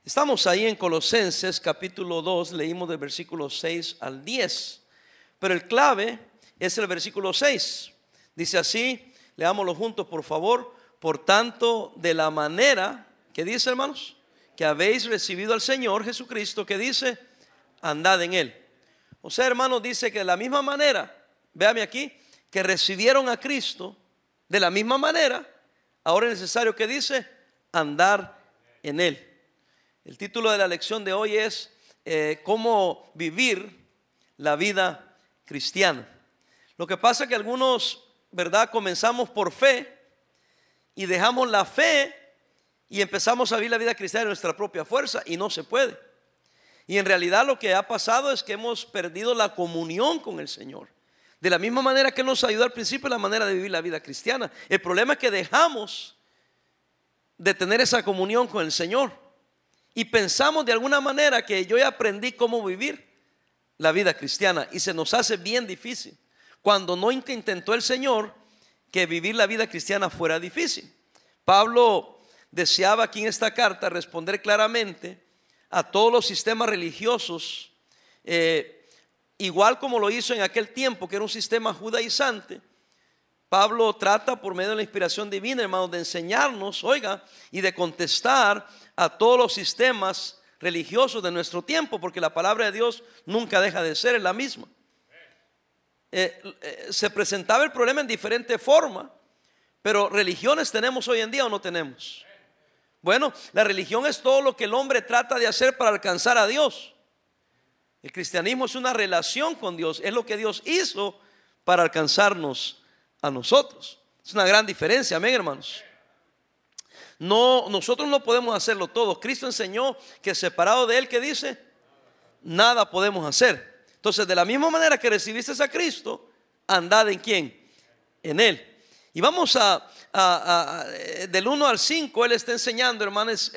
Estamos ahí en Colosenses capítulo 2, leímos del versículo 6 al 10, pero el clave es el versículo 6. Dice así, leámoslo juntos por favor. Por tanto, de la manera, ¿qué dice, hermanos? Que habéis recibido al Señor Jesucristo, que dice, andad en Él. O sea, hermanos, dice que de la misma manera, véame aquí, que recibieron a Cristo, de la misma manera, ahora es necesario, que dice, andar en Él. El título de la lección de hoy es cómo vivir la vida cristiana. Lo que pasa es que algunos, ¿verdad?, comenzamos por fe y dejamos la fe y empezamos a vivir la vida cristiana en nuestra propia fuerza, y no se puede. Y en realidad lo que ha pasado es que hemos perdido la comunión con el Señor. De la misma manera que nos ayudó al principio la manera de vivir la vida cristiana. El problema es que dejamos de tener esa comunión con el Señor y pensamos de alguna manera que yo ya aprendí cómo vivir la vida cristiana, y se nos hace bien difícil cuando no intentó el Señor que vivir la vida cristiana fuera difícil. Pablo deseaba aquí en esta carta responder claramente a todos los sistemas religiosos, igual como lo hizo en aquel tiempo, que era un sistema judaizante. Pablo trata por medio de la inspiración divina, hermanos, de enseñarnos, oiga, y de contestar a todos los sistemas religiosos de nuestro tiempo, porque la palabra de Dios nunca deja de ser, es la misma. Se presentaba el problema en diferente forma, pero religiones tenemos hoy en día o no tenemos. Bueno, la religión es todo lo que el hombre trata de hacer para alcanzar a Dios. El cristianismo es una relación con Dios, es lo que Dios hizo para alcanzarnos a nosotros. Es una gran diferencia, amén, hermanos. No, nosotros no podemos hacerlo todo. Cristo enseñó que separado de Él, ¿qué dice? Nada podemos hacer. Entonces, de la misma manera que recibiste a Cristo, andad en ¿quién? En Él. Y vamos del 1 al 5, Él está enseñando, hermanos,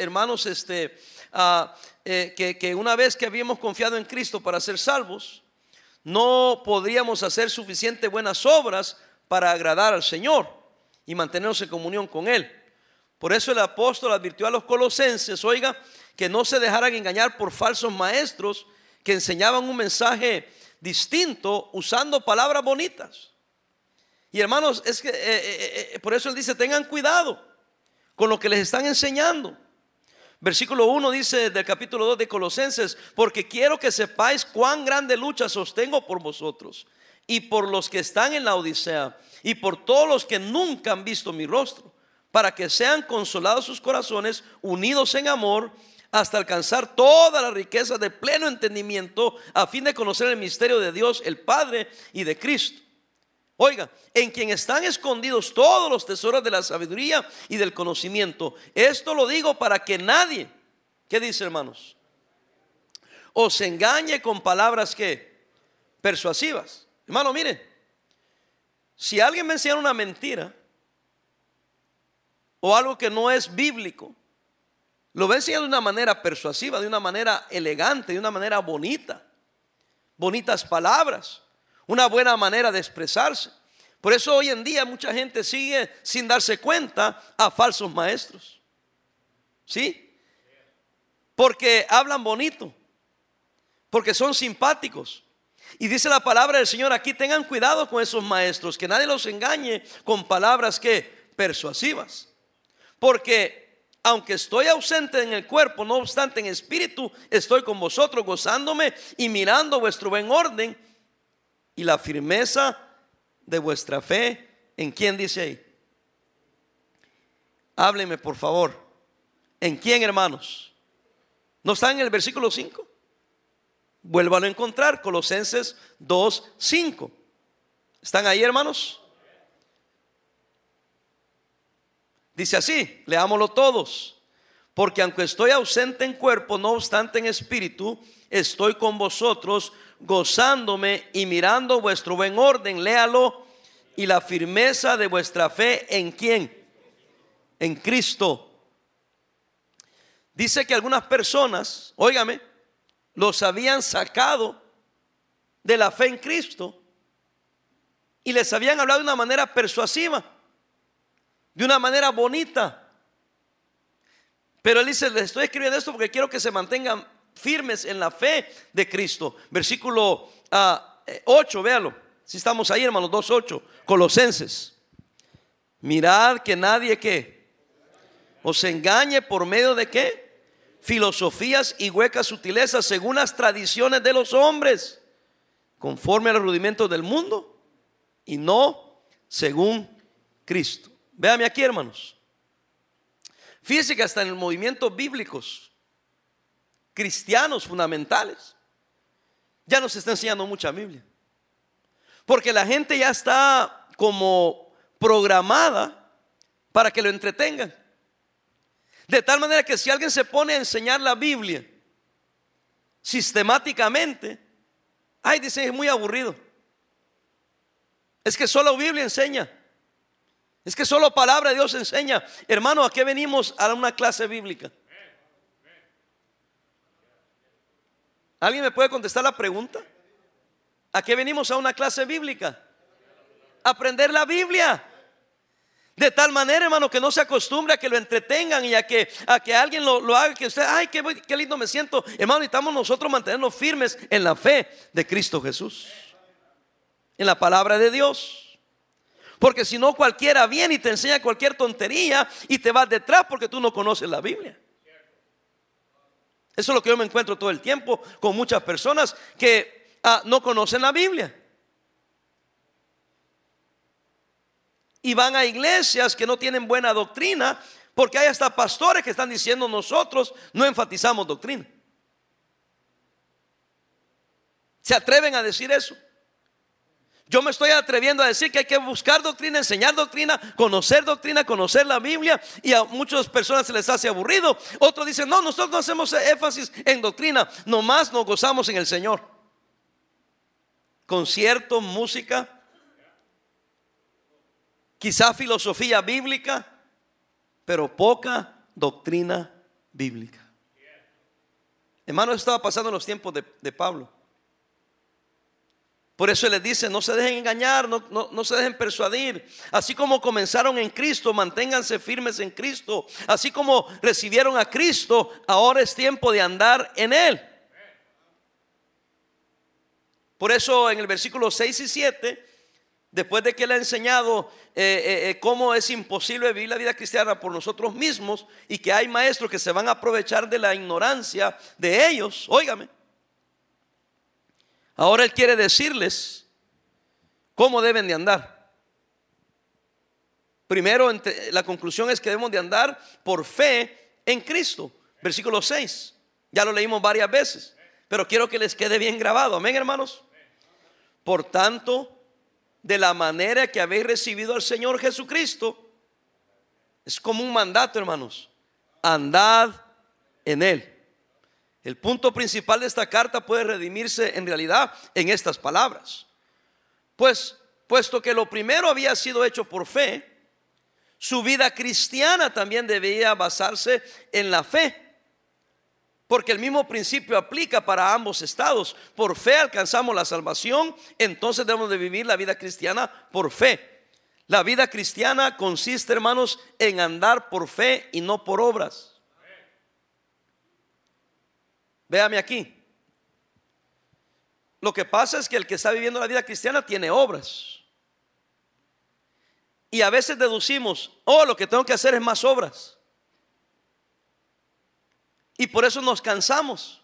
que una vez que habíamos confiado en Cristo para ser salvos, no podríamos hacer suficientes buenas obras para agradar al Señor y mantenernos en comunión con Él. Por eso el apóstol advirtió a los colosenses, oiga, que no se dejaran engañar por falsos maestros que enseñaban un mensaje distinto usando palabras bonitas. Y hermanos, es que por eso él dice, tengan cuidado con lo que les están enseñando. Versículo 1 dice del capítulo 2 de Colosenses, porque quiero que sepáis cuán grande lucha sostengo por vosotros y por los que están en la Odisea y por todos los que nunca han visto mi rostro, para que sean consolados sus corazones, unidos en amor, hasta alcanzar toda la riqueza de pleno entendimiento, a fin de conocer el misterio de Dios el Padre y de Cristo. Oiga, en quien están escondidos todos los tesoros de la sabiduría y del conocimiento. Esto lo digo para que nadie, ¿qué dice, hermanos?, os engañe con palabras que persuasivas. Hermano, mire, si alguien me enseña una mentira o algo que no es bíblico, lo va a enseñar de una manera persuasiva, de una manera elegante, de una manera bonita, bonitas palabras, una buena manera de expresarse. Por eso hoy en día mucha gente sigue sin darse cuenta a falsos maestros, ¿sí? Porque hablan bonito, porque son simpáticos. Y dice la palabra del Señor aquí, tengan cuidado con esos maestros, que nadie los engañe con palabras que persuasivas. Porque aunque estoy ausente en el cuerpo, no obstante en espíritu estoy con vosotros, gozándome y mirando vuestro buen orden y la firmeza de vuestra fe. ¿En quién dice ahí? Háblenme por favor. ¿En quién, hermanos? ¿No está en el versículo 5? Vuélvalo a encontrar, Colosenses 2:5. ¿Están ahí, hermanos? Dice así, leámoslo todos. Porque aunque estoy ausente en cuerpo, no obstante en espíritu estoy con vosotros, gozándome y mirando vuestro buen orden. Léalo. Y la firmeza de vuestra fe, ¿en quién? En Cristo. Dice que algunas personas, óigame, los habían sacado de la fe en Cristo y les habían hablado de una manera persuasiva, de una manera bonita, Pero él dice, les estoy escribiendo esto porque quiero que se mantengan firmes en la fe de Cristo. Versículo 8, véalo. Si estamos ahí, hermanos, 2:8, Colosenses. Mirad que nadie que os engañe por medio de qué, filosofías y huecas sutilezas, según las tradiciones de los hombres, conforme a los rudimentos del mundo, y no según Cristo. Véame aquí, hermanos. Fíjense que hasta en los movimientos bíblicos cristianos fundamentales ya nos está enseñando mucha Biblia, porque la gente ya está como programada para que lo entretengan, de tal manera que si alguien se pone a enseñar la Biblia sistemáticamente, ay, dicen, es muy aburrido, es que solo Biblia enseña, es que solo palabra de Dios enseña. Hermano, ¿a qué venimos a una clase bíblica? ¿Alguien me puede contestar la pregunta? ¿A qué venimos a una clase bíblica? Aprender la Biblia. De tal manera, hermano, que no se acostumbre a que lo entretengan y a que alguien lo haga, que usted, ay, qué lindo me siento. Hermano, necesitamos nosotros mantenernos firmes en la fe de Cristo Jesús, en la palabra de Dios. Porque si no, cualquiera viene y te enseña cualquier tontería y te vas detrás porque tú no conoces la Biblia. Eso es lo que yo me encuentro todo el tiempo con muchas personas que no conocen la Biblia. Y van a iglesias que no tienen buena doctrina, porque hay hasta pastores que están diciendo, nosotros no enfatizamos doctrina. ¿Se atreven a decir eso? Yo me estoy atreviendo a decir que hay que buscar doctrina, enseñar doctrina, conocer la Biblia. Y a muchas personas se les hace aburrido. Otros dicen, no, nosotros no hacemos énfasis en doctrina, nomás nos gozamos en el Señor. Concierto, música, quizá filosofía bíblica, pero poca doctrina bíblica. Hermano, eso estaba pasando en los tiempos de Pablo. Por eso les dice, no se dejen engañar, no se dejen persuadir. Así como comenzaron en Cristo, manténganse firmes en Cristo. Así como recibieron a Cristo, ahora es tiempo de andar en Él. Por eso en el versículo 6 y 7, después de que Él ha enseñado cómo es imposible vivir la vida cristiana por nosotros mismos, y que hay maestros que se van a aprovechar de la ignorancia de ellos, óigame. Ahora Él quiere decirles cómo deben de andar. Primero, la conclusión es que debemos de andar por fe en Cristo. Versículo 6, ya lo leímos varias veces, pero quiero que les quede bien grabado. Amén, hermanos. Por tanto, de la manera que habéis recibido al Señor Jesucristo, es como un mandato, hermanos, andad en Él. El punto principal de esta carta puede redimirse en realidad en estas palabras. Pues, puesto que lo primero había sido hecho por fe, su vida cristiana también debía basarse en la fe. Porque el mismo principio aplica para ambos estados. Por fe alcanzamos la salvación, entonces debemos de vivir la vida cristiana por fe. La vida cristiana consiste, hermanos, en andar por fe y no por obras. Véame aquí. Lo que pasa es que el que está viviendo la vida cristiana tiene obras. Y a veces deducimos, lo que tengo que hacer es más obras. Y por eso nos cansamos.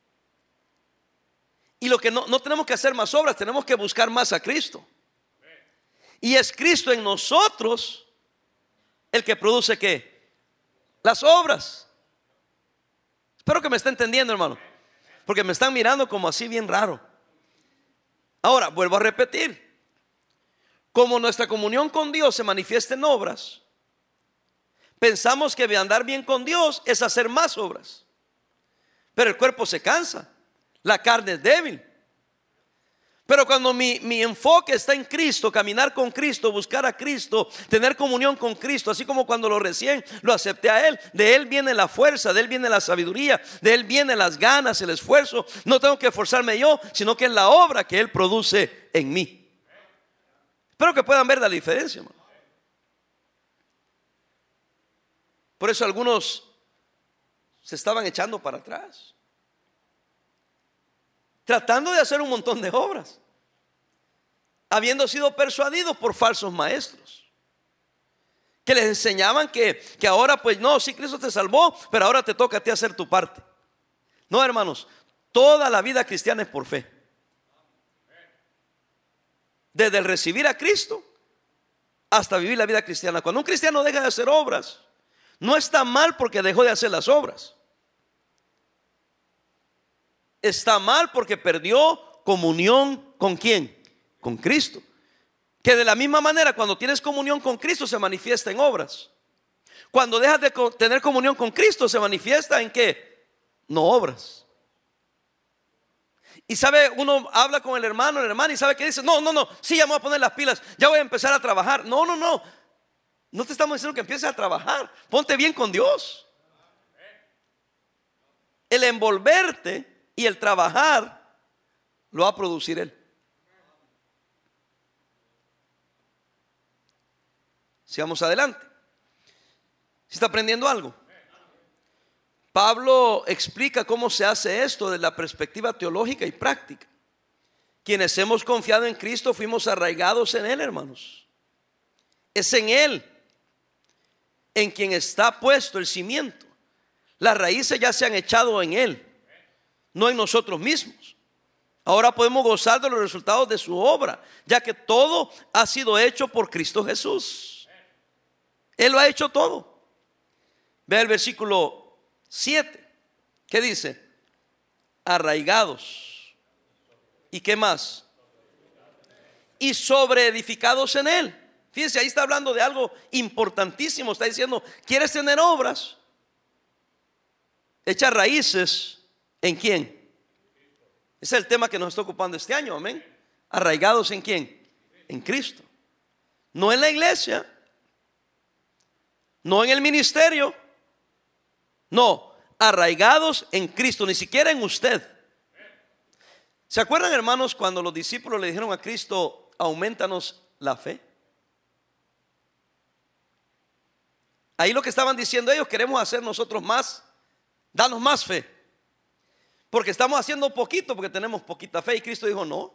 Y lo que no tenemos que hacer más obras, tenemos que buscar más a Cristo. Y es Cristo en nosotros el que produce ¿qué? Las obras. Espero que me esté entendiendo, hermano, porque me están mirando como así bien raro. Ahora, vuelvo a repetir. Como nuestra comunión con Dios se manifiesta en obras, pensamos que de andar bien con Dios es hacer más obras. Pero el cuerpo se cansa, la carne es débil. Pero cuando mi enfoque está en Cristo, caminar con Cristo, buscar a Cristo, tener comunión con Cristo, así como cuando recién lo acepté a Él, de Él viene la fuerza, de Él viene la sabiduría, de Él vienen las ganas, el esfuerzo. No tengo que esforzarme yo, sino que es la obra que Él produce en mí. Espero que puedan ver la diferencia, hermano. Por eso algunos se estaban echando para atrás, tratando de hacer un montón de obras, habiendo sido persuadidos por falsos maestros que les enseñaban que ahora pues no, sí, Cristo te salvó, pero ahora te toca a ti hacer tu parte. No, hermanos, toda la vida cristiana es por fe. Desde el recibir a Cristo hasta vivir la vida cristiana. Cuando un cristiano deja de hacer obras, no está mal porque dejó de hacer las obras. Está mal porque perdió comunión ¿con quién? Con Cristo. Que de la misma manera, cuando tienes comunión con Cristo, se manifiesta en obras. Cuando dejas de tener comunión con Cristo, se manifiesta en ¿qué? No obras. Y sabe, uno habla con el hermano y sabe que dice, no, sí, ya me voy a poner las pilas, ya voy a empezar a trabajar. No te estamos diciendo que empieces a trabajar. Ponte bien con Dios. El envolverte y el trabajar lo va a producir Él. Sigamos adelante. ¿Se está aprendiendo algo? Pablo explica cómo se hace esto desde la perspectiva teológica y práctica. Quienes hemos confiado en Cristo fuimos arraigados en Él, hermanos. Es en Él en quien está puesto el cimiento. Las raíces ya se han echado en Él, no en nosotros mismos. Ahora podemos gozar de los resultados de su obra, ya que todo ha sido hecho por Cristo Jesús. Él lo ha hecho todo. Ve el versículo 7. ¿Qué dice? Arraigados. ¿Y qué más? Y sobreedificados en Él. Fíjense, ahí está hablando de algo importantísimo. Está diciendo, ¿quieres tener obras? Echa raíces. ¿En quién? Ese es el tema que nos está ocupando este año, amén. Arraigados ¿en quién? En Cristo. No en la iglesia, no en el ministerio, no, arraigados en Cristo, ni siquiera en usted. ¿Se acuerdan, hermanos, cuando los discípulos le dijeron a Cristo, aumentanos la fe? Ahí lo que estaban diciendo ellos, queremos hacer nosotros más, danos más fe, porque estamos haciendo poquito, porque tenemos poquita fe. Y Cristo dijo, no,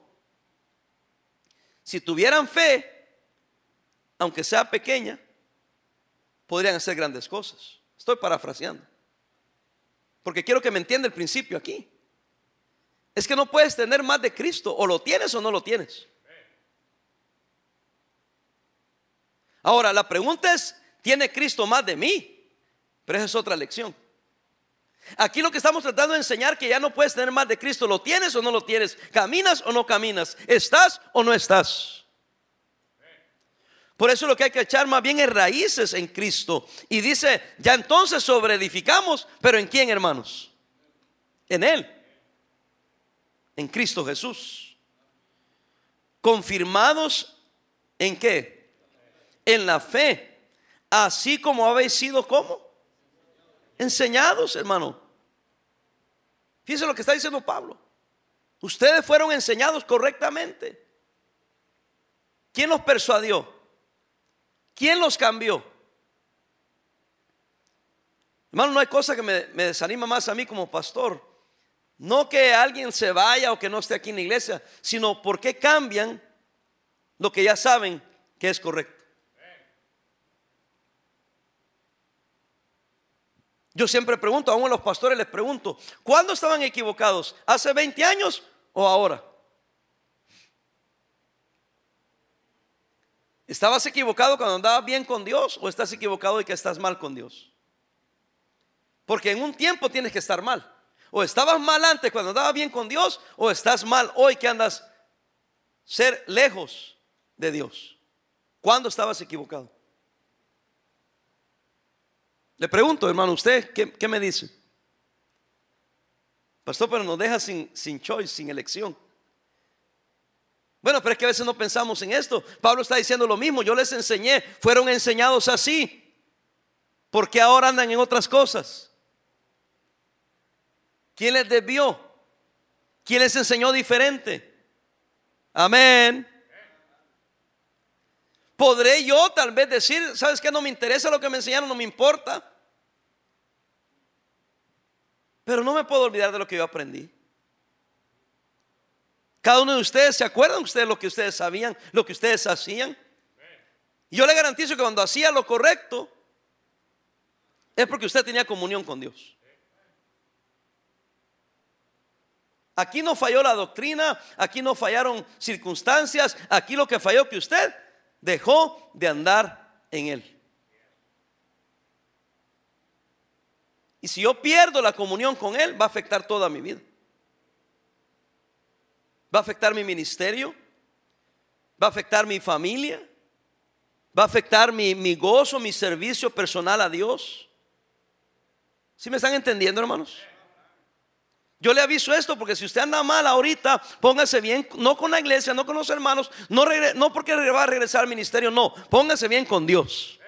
si tuvieran fe, aunque sea pequeña, podrían hacer grandes cosas. Estoy parafraseando, porque quiero que me entienda el principio aquí. Es que no puedes tener más de Cristo, o lo tienes o no lo tienes. Ahora la pregunta es, ¿tiene Cristo más de mí? Pero esa es otra lección. Aquí lo que estamos tratando de enseñar, que ya no puedes tener más de Cristo. ¿Lo tienes o no lo tienes? ¿Caminas o no caminas? ¿Estás o no estás? Por eso lo que hay que echar más bien es raíces en Cristo. Y dice, ya entonces sobreedificamos, pero ¿en quién, hermanos? En Él, en Cristo Jesús. Confirmados ¿en qué? En la fe, así como habéis sido, ¿cómo? Enseñados, hermano. Fíjense lo que está diciendo Pablo. Ustedes fueron enseñados correctamente. ¿Quién los persuadió? ¿Quién los cambió? Hermano, no hay cosa que me desanima más a mí como pastor. No que alguien se vaya o que no esté aquí en la iglesia, sino porque cambian lo que ya saben que es correcto. Yo siempre pregunto, aún a los pastores les pregunto, ¿cuándo estaban equivocados? ¿Hace 20 años o ahora? ¿Estabas equivocado cuando andabas bien con Dios o estás equivocado y que estás mal con Dios? Porque en un tiempo tienes que estar mal. O estabas mal antes cuando andabas bien con Dios, o estás mal hoy que andas ser lejos de Dios. ¿Cuándo estabas equivocado? Le pregunto, hermano, ¿usted qué me dice? Pastor, pero nos deja sin choice, sin elección. Bueno, pero es que a veces no pensamos en esto. Pablo está diciendo lo mismo. Yo les enseñé, fueron enseñados así. ¿Por qué ahora andan en otras cosas? ¿Quién les desvió? ¿Quién les enseñó diferente? Amén. ¿Podré yo tal vez decir, sabes qué? No me interesa lo que me enseñaron, no me importa? Pero no me puedo olvidar de lo que yo aprendí. Cada uno de ustedes, ¿se acuerdan ustedes lo que ustedes sabían, lo que ustedes hacían? Yo le garantizo que cuando hacía lo correcto es porque usted tenía comunión con Dios. Aquí no falló la doctrina, aquí no fallaron circunstancias, aquí lo que falló que usted dejó de andar en Él. Y si yo pierdo la comunión con Él, va a afectar toda mi vida. Va a afectar mi ministerio, va a afectar mi familia, va a afectar mi gozo, mi servicio personal a Dios. ¿Sí me están entendiendo, hermanos? Yo le aviso esto porque si usted anda mal ahorita, póngase bien, no con la iglesia, no con los hermanos, no porque va a regresar al ministerio, no, póngase bien con Dios.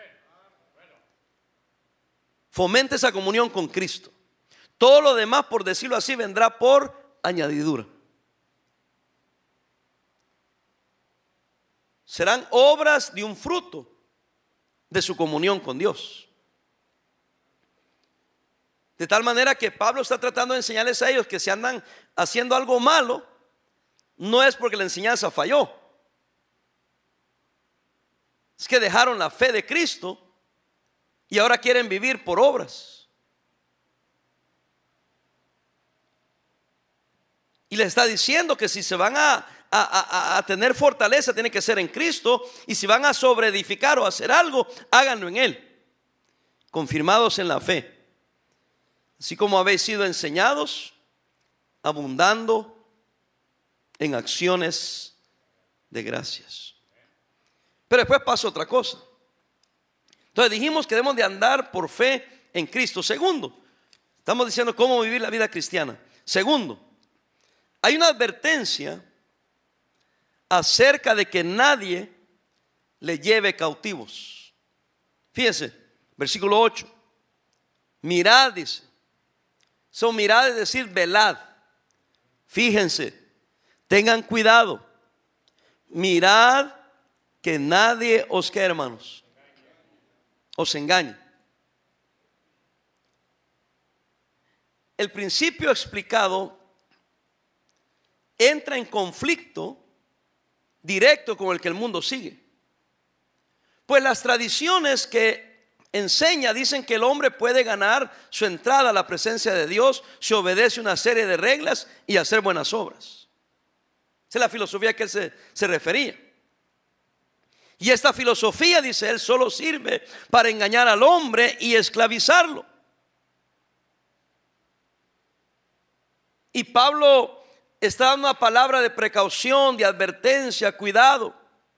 Fomente esa comunión con Cristo. Todo lo demás, por decirlo así, vendrá por añadidura. Serán obras de un fruto de su comunión con Dios. De tal manera que Pablo está tratando de enseñarles a ellos que si andan haciendo algo malo, no es porque la enseñanza falló. Es que dejaron la fe de Cristo y ahora quieren vivir por obras. Y les está diciendo que si se van a tener fortaleza, tiene que ser en Cristo. Y si van a sobreedificar o hacer algo, háganlo en Él, confirmados en la fe. Así como habéis sido enseñados, abundando en acciones de gracias. Pero después pasa otra cosa. Entonces dijimos que debemos de andar por fe en Cristo. Segundo, estamos diciendo cómo vivir la vida cristiana. Segundo, hay una advertencia acerca de que nadie le lleve cautivos. Fíjense, versículo 8. Mirad, dice. Son mirad, es decir, velad. Fíjense, tengan cuidado. Mirad que nadie os, ¿qué, hermanos? Os engañe. El principio explicado entra en conflicto directo con el que el mundo sigue. Pues las tradiciones que enseña dicen que el hombre puede ganar su entrada a la presencia de Dios si obedece una serie de reglas y hacer buenas obras. Esa es la filosofía a que él se refería. Y esta filosofía, dice él, solo sirve para engañar al hombre y esclavizarlo. Y Pablo está dando una palabra de precaución, de advertencia, cuidado.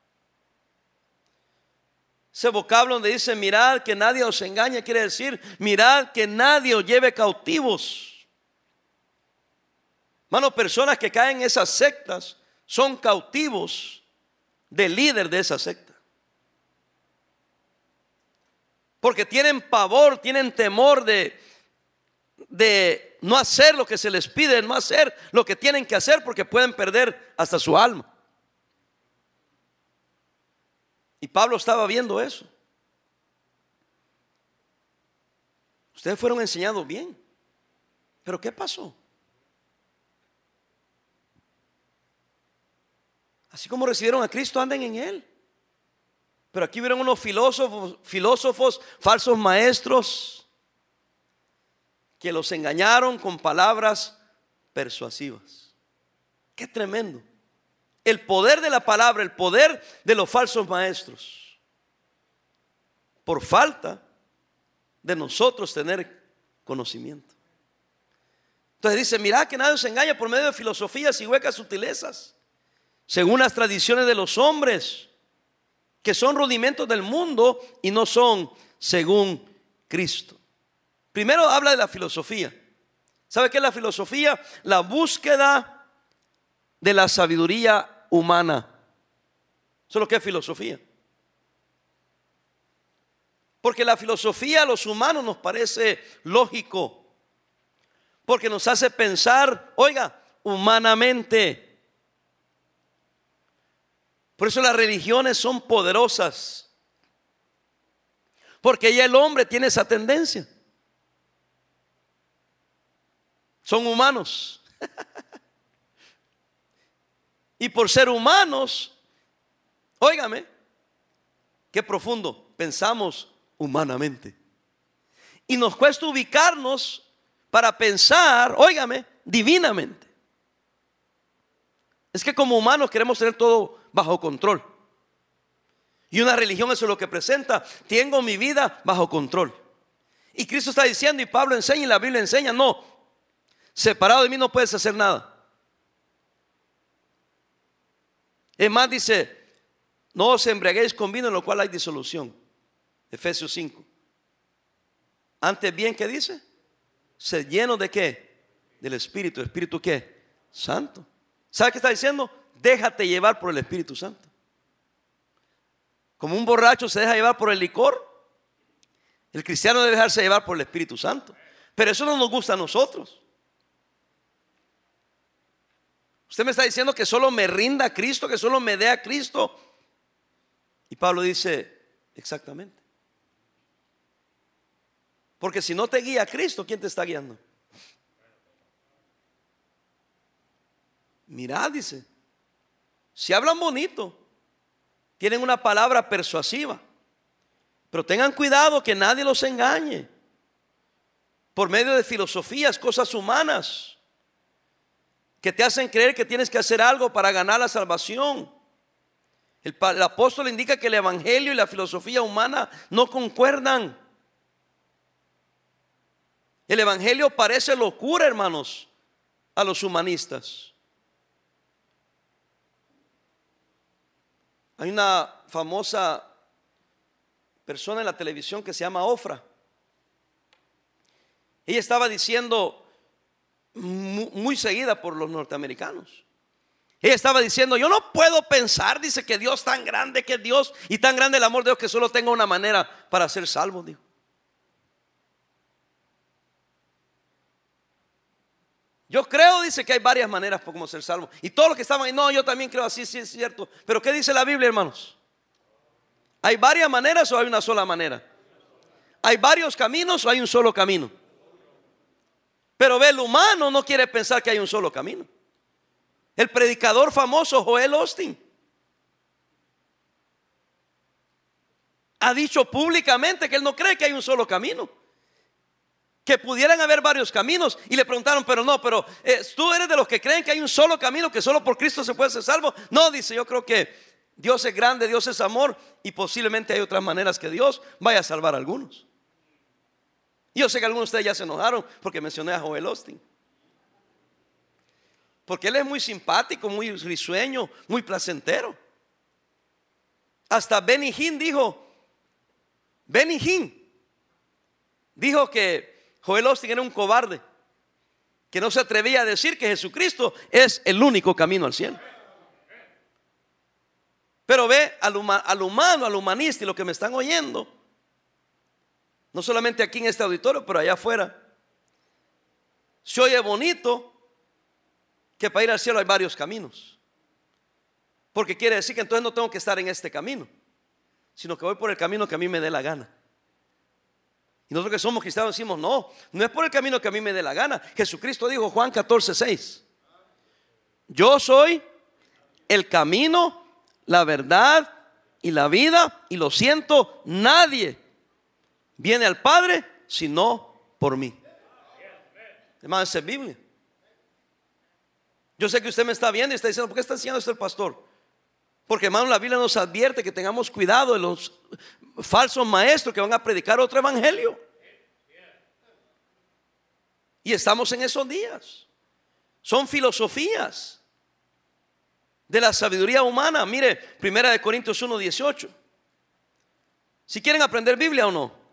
Ese vocablo donde dice mirad que nadie os engañe, quiere decir mirad que nadie os lleve cautivos. Hermano, personas que caen en esas sectas son cautivos del líder de esa secta. Porque tienen pavor, tienen temor de no hacer lo que se les pide, no hacer lo que tienen que hacer, porque pueden perder hasta su alma. Y Pablo estaba viendo eso. Ustedes fueron enseñados bien, pero ¿qué pasó? Así como recibieron a Cristo, anden en Él. Pero aquí vieron unos filósofos, falsos maestros, que los engañaron con palabras persuasivas. Qué tremendo. El poder de la palabra, el poder de los falsos maestros, por falta de nosotros tener conocimiento. Entonces dice, mirad que nadie os engaña por medio de filosofías y huecas sutilezas, según las tradiciones de los hombres, que son rudimentos del mundo y no son según Cristo. Primero habla de la filosofía. ¿Sabe qué es la filosofía? La búsqueda de la sabiduría humana. Eso es lo que es filosofía. Porque la filosofía a los humanos nos parece lógico, porque nos hace pensar, oiga, humanamente. Por eso las religiones son poderosas, porque ya el hombre tiene esa tendencia. Son humanos. Y por ser humanos, óigame, qué profundo, pensamos humanamente. Y nos cuesta ubicarnos para pensar, óigame, divinamente. Es que como humanos queremos tener todo bajo control. Y una religión eso es lo que presenta. Tengo mi vida bajo control. Y Cristo está diciendo, y Pablo enseña, y la Biblia enseña, no, separado de mí no puedes hacer nada. Es más, dice, no os embriaguéis con vino en lo cual hay disolución. Efesios 5. Antes bien, ¿qué dice? Sed llenos de ¿qué? Del Espíritu. ¿Espíritu qué? Santo. ¿Sabe qué está diciendo? Déjate llevar por el Espíritu Santo. Como un borracho se deja llevar por el licor, el cristiano debe dejarse llevar por el Espíritu Santo. Pero eso no nos gusta a nosotros. Usted me está diciendo que solo me rinda a Cristo, que solo me dé a Cristo. Y Pablo dice, exactamente. Porque si no te guía a Cristo, ¿quién te está guiando? Mirad, dice, si hablan bonito, tienen una palabra persuasiva, pero tengan cuidado que nadie los engañe por medio de filosofías, cosas humanas, que te hacen creer que tienes que hacer algo para ganar la salvación. El apóstol indica que el evangelio y la filosofía humana no concuerdan. El evangelio parece locura, hermanos, a los humanistas. Hay una famosa persona en la televisión que se llama Ofra. Ella estaba diciendo muy seguida por los norteamericanos. Ella estaba diciendo, yo no puedo pensar, dice, que Dios tan grande, que Dios y tan grande el amor de Dios, que solo tenga una manera para ser salvo, dijo. Yo creo, dice, que hay varias maneras por cómo ser salvo. Y todos los que estaban ahí, no, yo también creo así, sí es cierto. Pero ¿qué dice la Biblia, hermanos? ¿Hay varias maneras o hay una sola manera? ¿Hay varios caminos o hay un solo camino? Pero ve, el humano no quiere pensar que hay un solo camino. El predicador famoso Joel Osteen ha dicho públicamente que él no cree que hay un solo camino, que pudieran haber varios caminos. Y le preguntaron, pero tú eres de los que creen que hay un solo camino, que solo por Cristo se puede ser salvo. No, dice, yo creo que Dios es grande, Dios es amor, y posiblemente hay otras maneras que Dios vaya a salvar a algunos. Y yo sé que algunos de ustedes ya se enojaron porque mencioné a Joel Osteen, porque él es muy simpático, muy risueño, muy placentero. Hasta Benny Hinn dijo que Joel Osteen era un cobarde, que no se atrevía a decir que Jesucristo es el único camino al cielo. Pero ve, al humano, al humanista, y lo que me están oyendo, no solamente aquí en este auditorio, pero allá afuera, se oye bonito que para ir al cielo hay varios caminos, porque quiere decir que entonces no tengo que estar en este camino, sino que voy por el camino que a mí me dé la gana. Y nosotros que somos cristianos decimos, no es por el camino que a mí me dé la gana. Jesucristo dijo, Juan 14:6, yo soy el camino, la verdad y la vida, y lo siento, nadie viene al Padre sino por mí. Hermano, esa es Biblia. Yo sé que usted me está viendo y está diciendo, ¿por qué está enseñando esto el pastor? Porque, hermano, la Biblia nos advierte que tengamos cuidado de los falsos maestros que van a predicar otro evangelio. Y estamos en esos días. Son filosofías de la sabiduría humana. Mire, 1 Corintios 1:18. Si quieren aprender Biblia o no.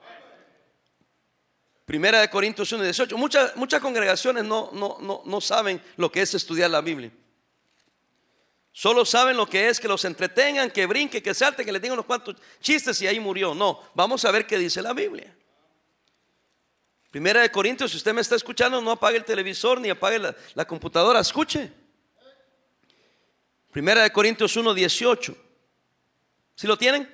1 Corintios 1:18. Muchas congregaciones no saben lo que es estudiar la Biblia. Solo saben lo que es que los entretengan, que brinquen, que salten, que les digan unos cuantos chistes y ahí murió. No, vamos a ver qué dice la Biblia. 1 Corintios, si usted me está escuchando, no apague el televisor ni apague la computadora, escuche. 1 Corintios 1:18. ¿Sí lo tienen?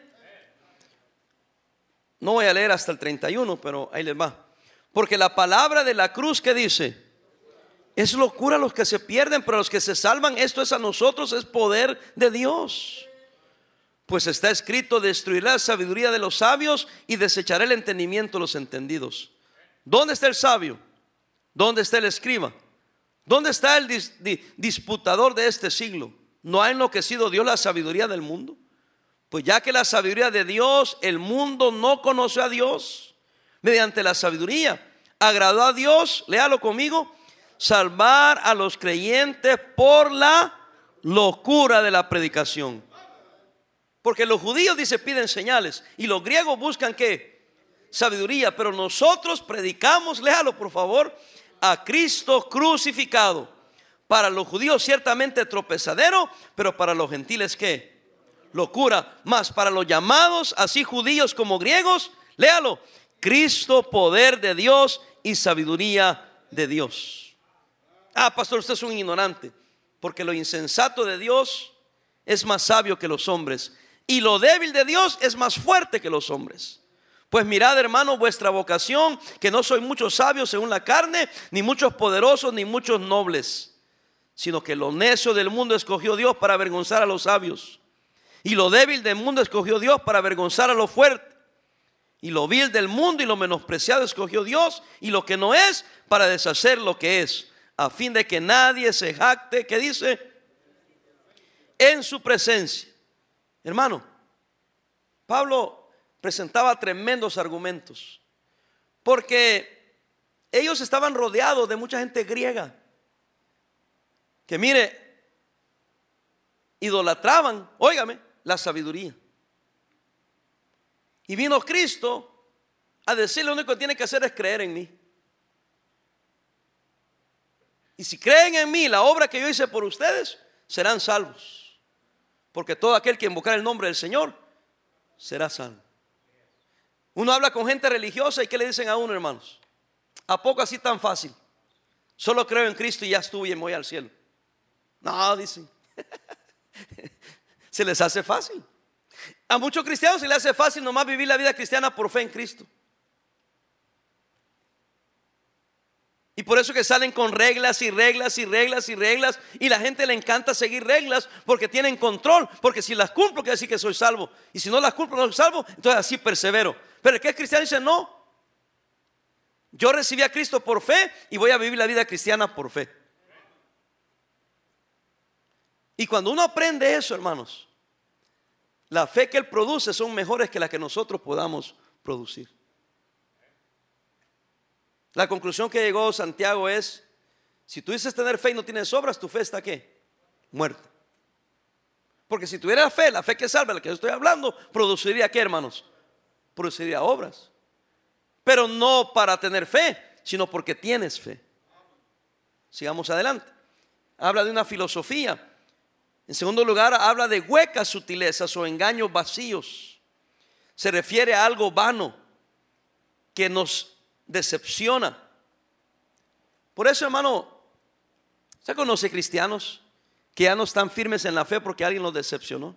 No voy a leer hasta el 31, pero ahí les va. Porque la palabra de la cruz, ¿qué dice? Es locura a los que se pierden, pero a los que se salvan, esto es a nosotros, es poder de Dios. Pues está escrito: destruirá la sabiduría de los sabios y desechará el entendimiento de los entendidos. ¿Dónde está el sabio? ¿Dónde está el escriba? ¿Dónde está el disputador de este siglo? ¿No ha enloquecido Dios la sabiduría del mundo? Pues ya que la sabiduría de Dios, el mundo no conoce a Dios. Mediante la sabiduría agradó a Dios, léalo conmigo, salvar a los creyentes por la locura de la predicación. Porque los judíos, dice, piden señales, y los griegos buscan ¿qué? Sabiduría. Pero nosotros predicamos, léalo por favor, a Cristo crucificado. Para los judíos ciertamente tropezadero, pero para los gentiles ¿qué? Locura. Más para los llamados, así judíos como griegos, léalo, Cristo poder de Dios y sabiduría de Dios. Ah, pastor, usted es un ignorante, porque lo insensato de Dios es más sabio que los hombres, y lo débil de Dios es más fuerte que los hombres. Pues mirad, hermano, vuestra vocación, que no sois muchos sabios según la carne, ni muchos poderosos, ni muchos nobles, sino que lo necio del mundo escogió Dios para avergonzar a los sabios, y lo débil del mundo escogió Dios para avergonzar a lo fuerte, y lo vil del mundo y lo menospreciado escogió Dios, y lo que no es, para deshacer lo que es, a fin de que nadie se jacte, ¿qué dice? En su presencia. Hermano, Pablo presentaba tremendos argumentos, porque ellos estaban rodeados de mucha gente griega, que mire, idolatraban, óigame, la sabiduría. Y vino Cristo a decirle: lo único que tiene que hacer es creer en mí. Y si creen en mí, la obra que yo hice por ustedes, serán salvos. Porque todo aquel que invocar el nombre del Señor será salvo. Uno habla con gente religiosa y ¿qué le dicen a uno, hermanos? ¿A poco así tan fácil? Solo creo en Cristo y ya estuve y me voy al cielo. No, dicen. Se les hace fácil. A muchos cristianos se les hace fácil nomás vivir la vida cristiana por fe en Cristo. Y por eso que salen con reglas y reglas y reglas y reglas, y la gente le encanta seguir reglas porque tienen control, porque si las cumplo quiere decir que soy salvo, y si no las cumplo no soy salvo, entonces así persevero. Pero el que es cristiano dice: no, yo recibí a Cristo por fe y voy a vivir la vida cristiana por fe. Y cuando uno aprende eso, hermanos, la fe que Él produce son mejores que las que nosotros podamos producir. La conclusión que llegó Santiago es: si tú dices tener fe y no tienes obras, tu fe está ¿qué? Muerta. Porque si tuviera fe, la fe que salva, la que yo estoy hablando, produciría ¿qué, hermanos? Produciría obras. Pero no para tener fe, sino porque tienes fe. Sigamos adelante. Habla de una filosofía. En segundo lugar, habla de huecas sutilezas o engaños vacíos. Se refiere a algo vano que nos decepciona. Por eso, hermano, ¿usted conoce cristianos que ya no están firmes en la fe porque alguien los decepcionó?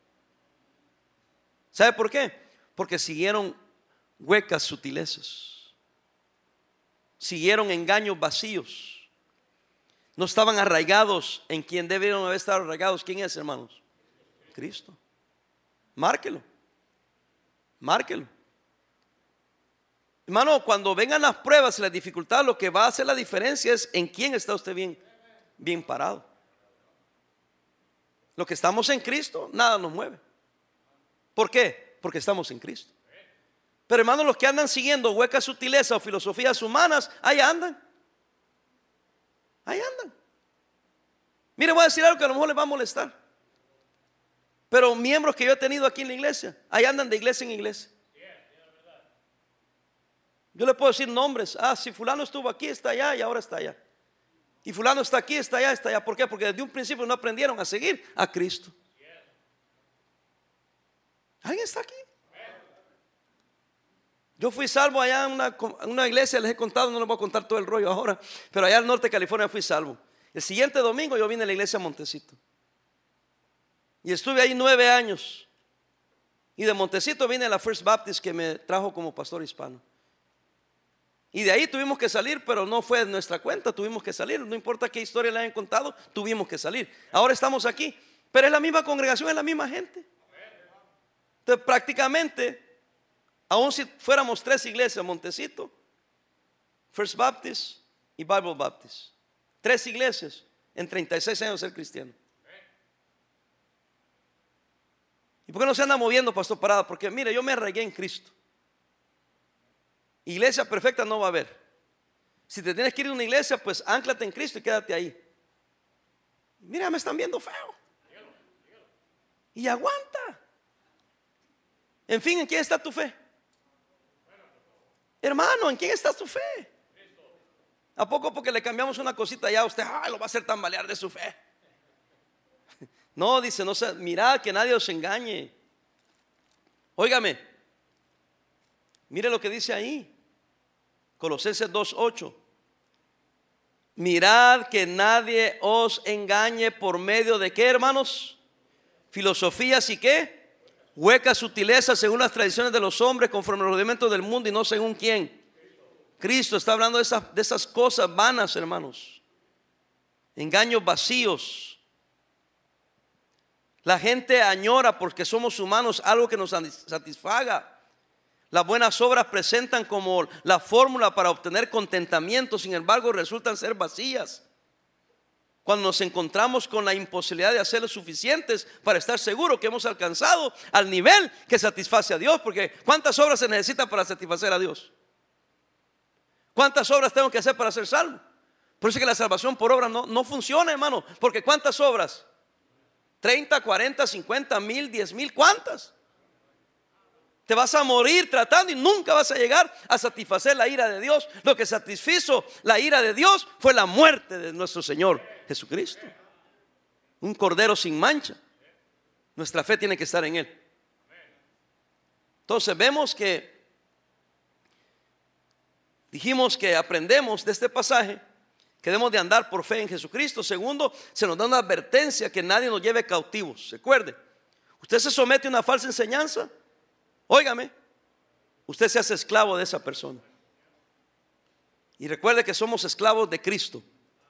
¿Sabe por qué? Porque siguieron huecas sutilezas, siguieron engaños vacíos, no estaban arraigados en quien debieron haber estado arraigados. ¿Quién es, hermanos? Cristo. Márquelo, márquelo. Hermano, cuando vengan las pruebas y las dificultades, lo que va a hacer la diferencia es en quién está usted bien parado. Los que estamos en Cristo, nada nos mueve. ¿Por qué? Porque estamos en Cristo. Pero hermano, los que andan siguiendo huecas sutilezas o filosofías humanas, ahí andan. Ahí andan. Mire, voy a decir algo que a lo mejor les va a molestar, pero miembros que yo he tenido aquí en la iglesia, ahí andan de iglesia en iglesia. Yo le puedo decir nombres. Ah, si fulano estuvo aquí, está allá y ahora está allá. Y fulano está aquí, está allá, está allá. ¿Por qué? Porque desde un principio no aprendieron a seguir a Cristo. ¿Alguien está aquí? Yo fui salvo allá en una iglesia, les he contado, no les voy a contar todo el rollo ahora, pero allá al norte de California fui salvo. El siguiente domingo yo vine a la iglesia Montecito y estuve ahí 9 años. Y de Montecito vine a la First Baptist, que me trajo como pastor hispano. Y de ahí tuvimos que salir, pero no fue de nuestra cuenta, tuvimos que salir. No importa qué historia le hayan contado, tuvimos que salir. Ahora estamos aquí, pero es la misma congregación, es la misma gente. Entonces prácticamente, aun si fuéramos 3 iglesias, Montecito, First Baptist y Bible Baptist, 3 iglesias en 36 años de ser cristiano. ¿Y por qué no se anda moviendo, pastor Parada? Porque mire, yo me arraigué en Cristo. Iglesia perfecta no va a haber. Si te tienes que ir a una iglesia, pues ánclate en Cristo y quédate ahí. Mira, me están viendo feo. Y aguanta. En fin, ¿en quién está tu fe? Hermano, ¿en quién está tu fe? ¿A poco porque le cambiamos una cosita ya usted lo va a hacer tambalear de su fe? No, dice, no sé, mirad que nadie os engañe. Óigame, mire lo que dice ahí, Colosenses 2:8. Mirad que nadie os engañe por medio de ¿qué, hermanos? Filosofías y ¿qué? Huecas sutilezas según las tradiciones de los hombres, conforme a los rudimentos del mundo y no según quién. Cristo está hablando de esas cosas vanas, hermanos. Engaños vacíos. La gente añora, porque somos humanos, algo que nos satisfaga. Las buenas obras presentan como la fórmula para obtener contentamiento, sin embargo resultan ser vacías cuando nos encontramos con la imposibilidad de hacer lo suficientes para estar seguros que hemos alcanzado al nivel que satisface a Dios. Porque ¿cuántas obras se necesitan para satisfacer a Dios? ¿Cuántas obras tengo que hacer para ser salvo? Por eso es que la salvación por obra no funciona, hermano. Porque ¿cuántas obras? 30, 40, 50, 1000, 10,000, ¿cuántas? Te vas a morir tratando y nunca vas a llegar a satisfacer la ira de Dios. Lo que satisfizo la ira de Dios fue la muerte de nuestro Señor Jesucristo. Un cordero sin mancha. Nuestra fe tiene que estar en Él. Entonces vemos que dijimos que aprendemos de este pasaje que debemos de andar por fe en Jesucristo. Segundo, se nos da una advertencia que nadie nos lleve cautivos. Recuerde, usted se somete a una falsa enseñanza, óigame, usted se hace esclavo de esa persona. Y recuerde que somos esclavos de Cristo.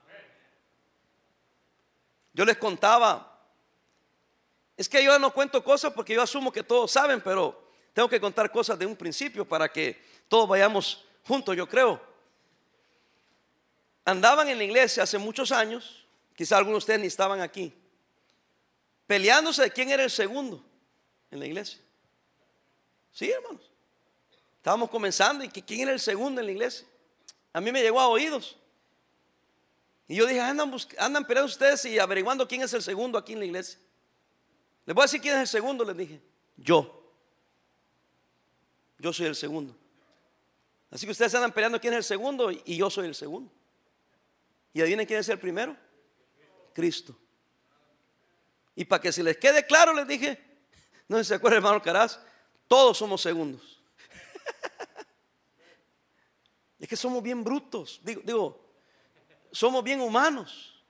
Yo les contaba, es que yo no cuento cosas porque yo asumo que todos saben, pero tengo que contar cosas de un principio para que todos vayamos juntos, yo creo. Andaban en la iglesia hace muchos años, quizá algunos de ustedes ni estaban aquí, peleándose de quién era el segundo en la iglesia. Sí, hermanos, estábamos comenzando y quién era el segundo en la iglesia. A mí me llegó a oídos y yo dije, andan peleando ustedes y averiguando quién es el segundo aquí en la iglesia. Les voy a decir quién es el segundo, les dije, yo soy el segundo. Así que ustedes andan peleando quién es el segundo y yo soy el segundo. ¿Y adivinen quién es el primero? Cristo. Y para que se les quede claro, les dije, no sé si se acuerda, hermano Caraz, todos somos segundos. Es que somos bien brutos, digo, somos bien humanos.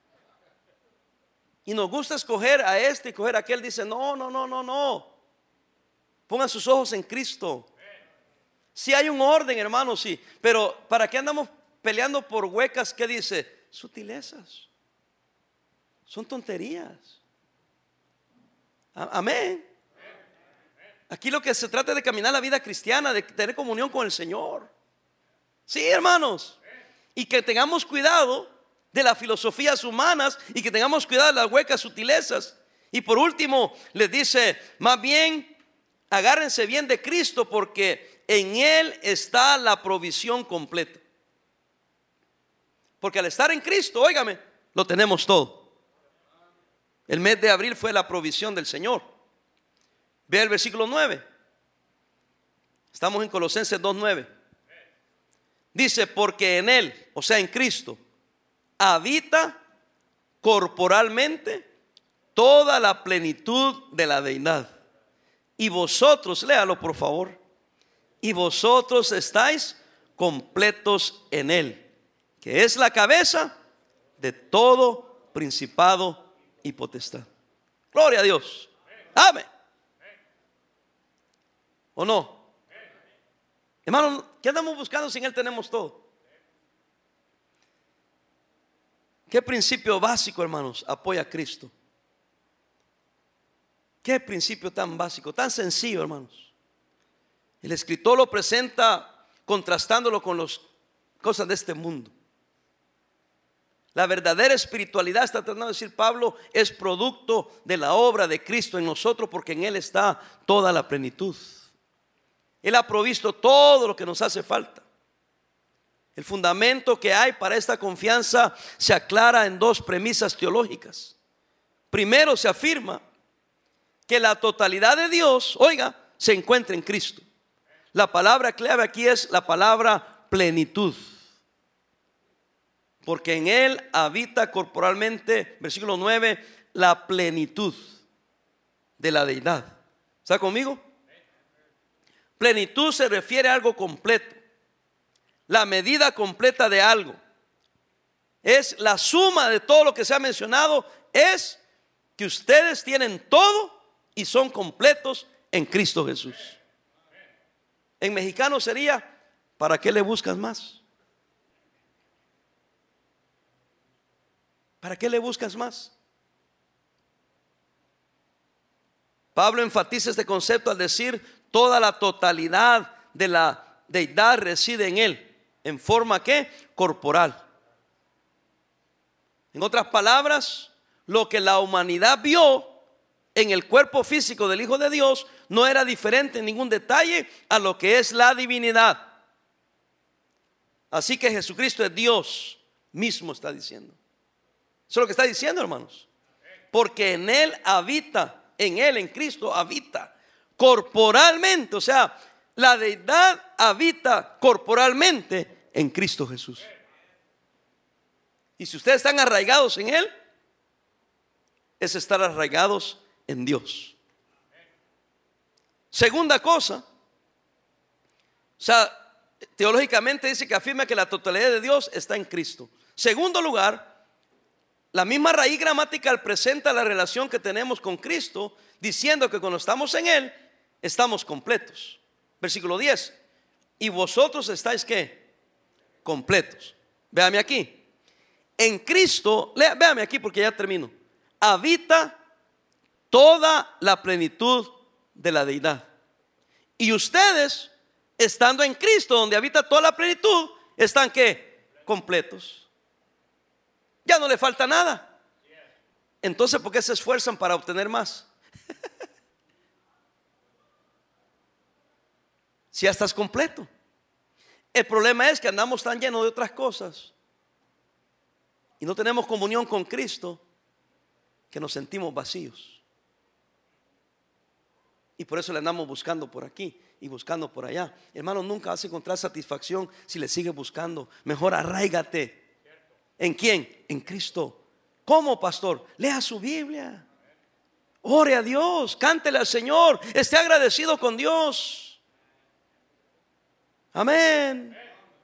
Y nos gusta escoger a este y escoger a aquel. Dice, no. Pongan sus ojos en Cristo. Si hay un orden, hermanos, sí. Pero ¿para qué andamos peleando por huecas? ¿Qué dice? Sutilezas. Son tonterías. Amén. Aquí lo que se trata es de caminar la vida cristiana, de tener comunión con el Señor. Sí, hermanos. Y que tengamos cuidado de las filosofías humanas y que tengamos cuidado de las huecas sutilezas. Y por último, les dice, más bien, agárrense bien de Cristo porque en Él está la provisión completa. Porque al estar en Cristo, óigame, lo tenemos todo. El mes de abril fue la provisión del Señor. Vea el versículo 9. Estamos en Colosenses 2:9. Dice, porque en Él, o sea en Cristo, habita corporalmente toda la plenitud de la deidad. Y vosotros, léalo por favor, y vosotros estáis completos en Él, que es la cabeza de todo principado y potestad. Gloria a Dios. Amén. ¿O no? Hermano, ¿Qué andamos buscando si en Él tenemos todo? ¿Qué principio básico, hermanos, apoya a Cristo? ¿Qué principio tan básico, tan sencillo, hermanos? El escritor lo presenta contrastándolo con las cosas de este mundo. La verdadera espiritualidad, está tratando de decir Pablo, es producto de la obra de Cristo en nosotros, porque en Él está toda la plenitud. Él ha provisto todo lo que nos hace falta. El fundamento que hay para esta confianza se aclara en dos premisas teológicas. Primero, se afirma que la totalidad de Dios, oiga, se encuentra en Cristo. La palabra clave aquí es la palabra plenitud. Porque en Él habita corporalmente, versículo 9, la plenitud de la deidad. ¿Está conmigo? Plenitud se refiere a algo completo. La medida completa de algo. Es la suma de todo lo que se ha mencionado. Es que ustedes tienen todo y son completos en Cristo Jesús. En mexicano sería, ¿para qué le buscas más? ¿Para qué le buscas más? Pablo enfatiza este concepto al decir toda la totalidad de la deidad reside en Él. ¿En forma qué? Corporal. En otras palabras, lo que la humanidad vio en el cuerpo físico del Hijo de Dios no era diferente en ningún detalle a lo que es la divinidad. Así que Jesucristo es Dios mismo, está diciendo. Eso es lo que está diciendo, hermanos. Porque en Él habita, en Él, en Cristo habita corporalmente. O sea, la deidad habita corporalmente en Cristo Jesús. Y si ustedes están arraigados en Él, es estar arraigados en Dios. Segunda cosa, o sea, teológicamente dice que afirma que la totalidad de Dios está en Cristo. Segundo lugar, la misma raíz gramatical presenta la relación que tenemos con Cristo, diciendo que cuando estamos en Él, estamos completos. Versículo 10. Y vosotros estáis ¿qué? Completos. Véame aquí. En Cristo, véame aquí porque ya termino. Habita toda la plenitud de la deidad. Y ustedes, estando en Cristo, donde habita toda la plenitud, están ¿qué? Completos. Ya no le falta nada. Entonces, ¿por qué se esfuerzan para obtener más? Si ya estás completo. El problema es que andamos tan llenos de otras cosas y no tenemos comunión con Cristo que nos sentimos vacíos. Y por eso le andamos buscando por aquí y buscando por allá. Hermano, nunca vas a encontrar satisfacción si le sigues buscando. Mejor arráigate. ¿En quién? En Cristo. ¿Cómo, pastor? Lea su Biblia. Ore a Dios, cántele al Señor, esté agradecido con Dios. Amén.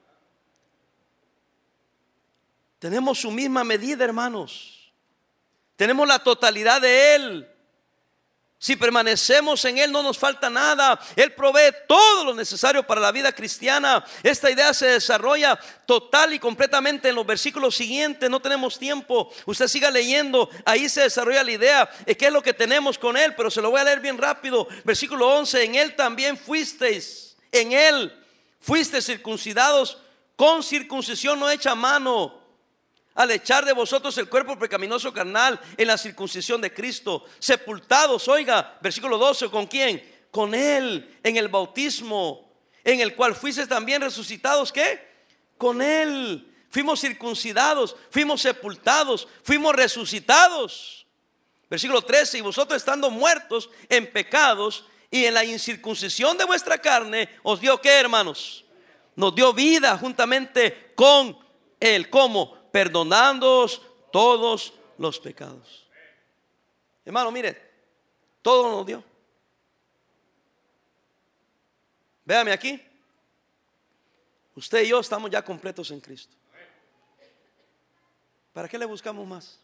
Tenemos su misma medida, hermanos. Tenemos la totalidad de Él. Si permanecemos en Él no nos falta nada. Él provee todo lo necesario para la vida cristiana. Esta idea se desarrolla total y completamente en los versículos siguientes. No tenemos tiempo. Usted siga leyendo. Ahí se desarrolla la idea de qué es lo que tenemos con Él. Pero se lo voy a leer bien rápido. Versículo 11. En Él también fuisteis. En Él fuisteis circuncidados con circuncisión no hecha a mano, al echar de vosotros el cuerpo pecaminoso carnal en la circuncisión de Cristo, sepultados, oiga, versículo 12, ¿con quién? Con Él en el bautismo, en el cual fuisteis también resucitados, ¿qué? Con Él, fuimos circuncidados, fuimos sepultados, fuimos resucitados. Versículo 13, y vosotros estando muertos en pecados y en la incircuncisión de vuestra carne, os dio ¿qué, hermanos? Nos dio vida juntamente con Él. ¿Cómo? Perdonándoos todos los pecados. Hermano, mire, todo nos dio. Véame aquí. Usted y yo estamos ya completos en Cristo. ¿Para qué le buscamos más?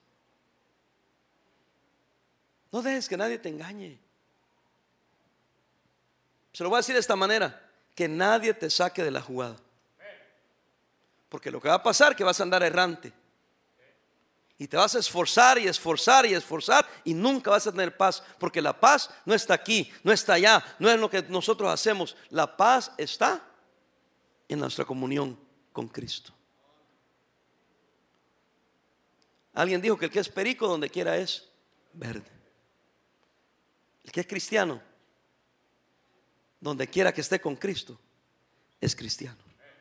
No dejes que nadie te engañe. Se lo voy a decir de esta manera. que nadie te saque de la jugada. Porque lo que va a pasar es que vas a andar errante. Y te vas a esforzar y esforzar y esforzar y nunca vas a tener paz. Porque la paz no está aquí, no está allá, no es lo que nosotros hacemos. La paz está en nuestra comunión con Cristo. Alguien dijo que el que es perico donde quiera es verde. El que es cristiano, donde quiera que esté con Cristo, es cristiano.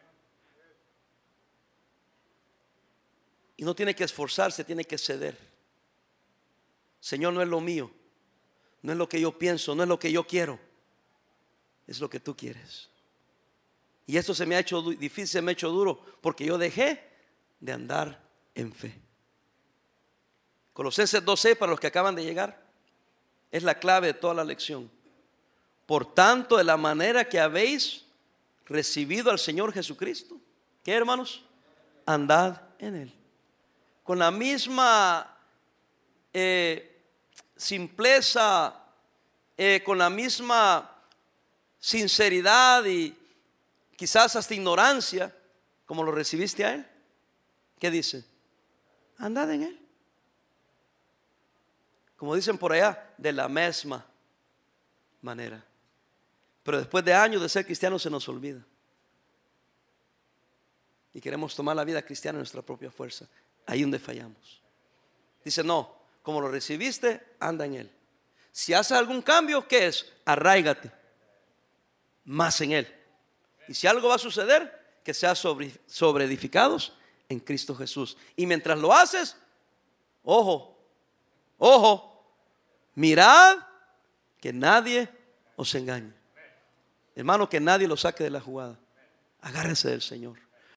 Y no tiene que esforzarse, tiene que ceder. Señor, no es lo mío, no es lo que yo pienso, no es lo que yo quiero, es lo que tú quieres. Y esto se me ha hecho difícil, se me ha hecho duro, porque yo dejé de andar en fe. Colosenses 2:6, para los que acaban de llegar, es la clave de toda la lección. Por tanto, de la manera que habéis recibido al Señor Jesucristo, ¿qué, hermanos? Andad en Él. Con la misma simpleza, con la misma sinceridad y quizás hasta ignorancia, como lo recibiste a Él. ¿Qué dice? Andad en Él. Como dicen por allá, de la misma manera. Pero después de años de ser cristianos se nos olvida. Y queremos tomar la vida cristiana en nuestra propia fuerza. Ahí donde fallamos. Dice, no, como lo recibiste, anda en Él. Si haces algún cambio, ¿qué es? Arráigate más en Él. Y si algo va a suceder, que seas sobre edificados en Cristo Jesús. Y mientras lo haces, ojo, mirad que nadie os engañe. Hermano, que nadie lo saque de la jugada. Agárrense del Señor.